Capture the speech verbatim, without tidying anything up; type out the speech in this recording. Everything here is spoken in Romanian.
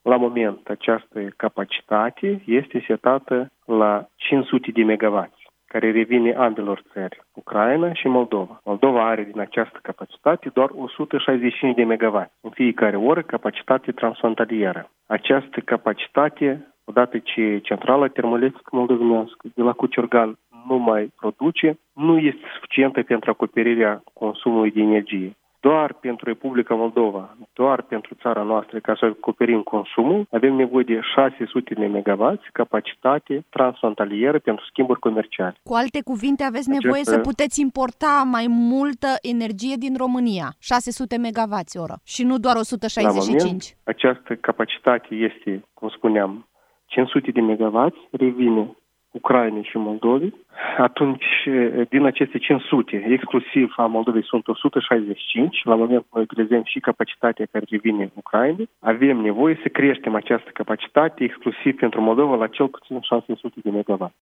La moment, această capacitate este setată la cinci sute de megawatt, care revine ambelor țări, Ucraina și Moldova. Moldova are din această capacitate doar o sută șaizeci și cinci de megawatt, în fiecare oră capacitate transfrontalieră. Această capacitate, odată ce centrala termoelectrică moldovenească de la Cuciorgan nu mai produce, nu este suficientă pentru acoperirea consumului de energie. Doar pentru Republica Moldova, doar pentru țara noastră, ca să acoperim consumul, avem nevoie de șase sute de megawatt capacitate transfrontalieră pentru schimburi comerciale. Cu alte cuvinte, aveți nevoie Această... să puteți importa mai multă energie din România, șase sute megawatt oră, și nu doar o sută șaizeci și cinci. La moment, această capacitate este, cum spuneam, cinci sute de megawatt, revine Ucrainei și Moldovei. Atunci, din aceste cinci sute, exclusiv a Moldovei sunt o sută șaizeci și cinci. La moment noi utilizăm și capacitatea care revine Ucrainei. Avem nevoie să creștem această capacitate exclusiv pentru Moldova la cel puțin șase sute de megawatt.